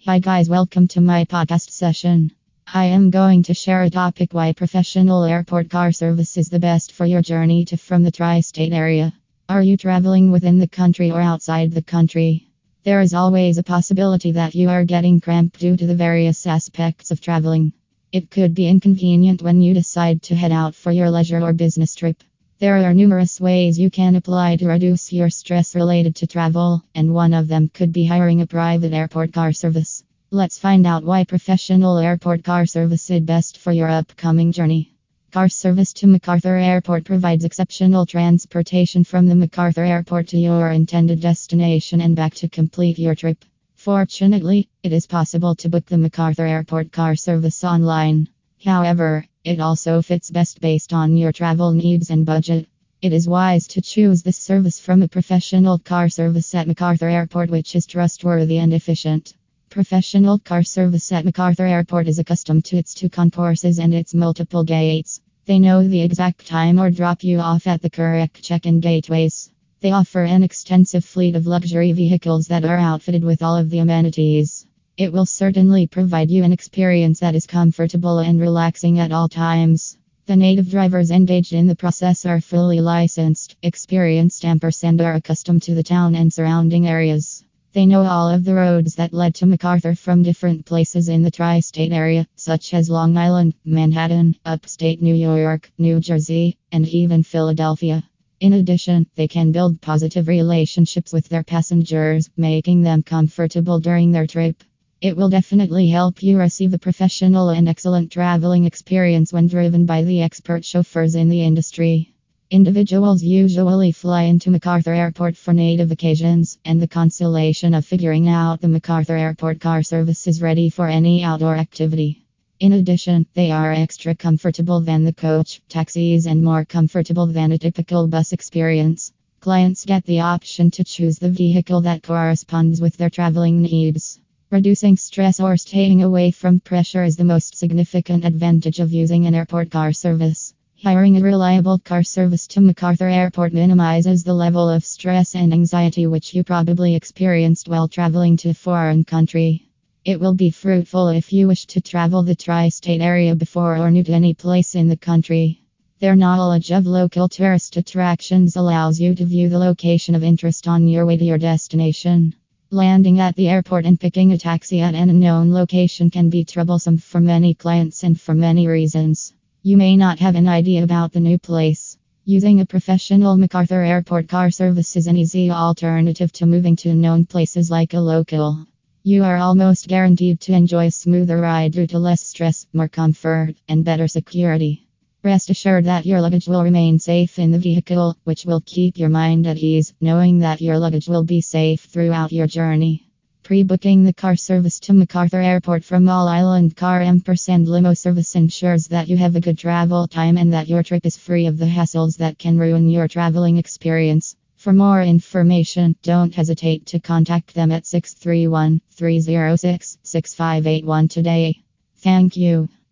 Hi guys, welcome to my podcast session. I am going to share a topic why professional airport car service is the best for your journey to from the tri-state area. Are you traveling within the country or outside the country? There is always a possibility that you are getting cramped due to the various aspects of traveling. It could be inconvenient when you decide to head out for your leisure or business trip. There are numerous ways you can apply to reduce your stress related to travel, and one of them could be hiring a private airport car service. Let's find out why professional airport car service is best for your upcoming journey. Car service to MacArthur Airport provides exceptional transportation from the MacArthur Airport to your intended destination and back to complete your trip. Fortunately, it is possible to book the MacArthur Airport car service online. However, it also fits best based on your travel needs and budget. It is wise to choose this service from a professional car service at MacArthur Airport, which is trustworthy and efficient. Professional car service at MacArthur Airport is accustomed to its two concourses and its multiple gates. They know the exact time or drop you off at the correct check-in gateways. They offer an extensive fleet of luxury vehicles that are outfitted with all of the amenities. It will certainly provide you an experience that is comfortable and relaxing at all times. The native drivers engaged in the process are fully licensed, experienced, and are accustomed to the town and surrounding areas. They know all of the roads that led to MacArthur from different places in the tri-state area, such as Long Island, Manhattan, upstate New York, New Jersey, and even Philadelphia. In addition, they can build positive relationships with their passengers, making them comfortable during their trip. It will definitely help you receive a professional and excellent traveling experience when driven by the expert chauffeurs in the industry. Individuals usually fly into MacArthur Airport for native occasions, and the consolation of figuring out the MacArthur Airport car service is ready for any outdoor activity. In addition, they are extra comfortable than the coach, taxis, and more comfortable than a typical bus experience. Clients get the option to choose the vehicle that corresponds with their traveling needs. Reducing stress or staying away from pressure is the most significant advantage of using an airport car service. Hiring a reliable car service to MacArthur Airport minimizes the level of stress and anxiety which you probably experienced while traveling to a foreign country. It will be fruitful if you wish to travel the tri-state area before or new to any place in the country. Their knowledge of local tourist attractions allows you to view the location of interest on your way to your destination. Landing at the airport and picking a taxi at an unknown location can be troublesome for many clients and for many reasons. You may not have an idea about the new place. Using a professional MacArthur Airport car service is an easy alternative to moving to known places like a local. You are almost guaranteed to enjoy a smoother ride due to less stress, more comfort, and better security. Rest assured that your luggage will remain safe in the vehicle, which will keep your mind at ease, knowing that your luggage will be safe throughout your journey. Pre-booking the car service to MacArthur Airport from All Island Car & Limo Service ensures that you have a good travel time and that your trip is free of the hassles that can ruin your traveling experience. For more information, don't hesitate to contact them at 631-306-6581 today. Thank you.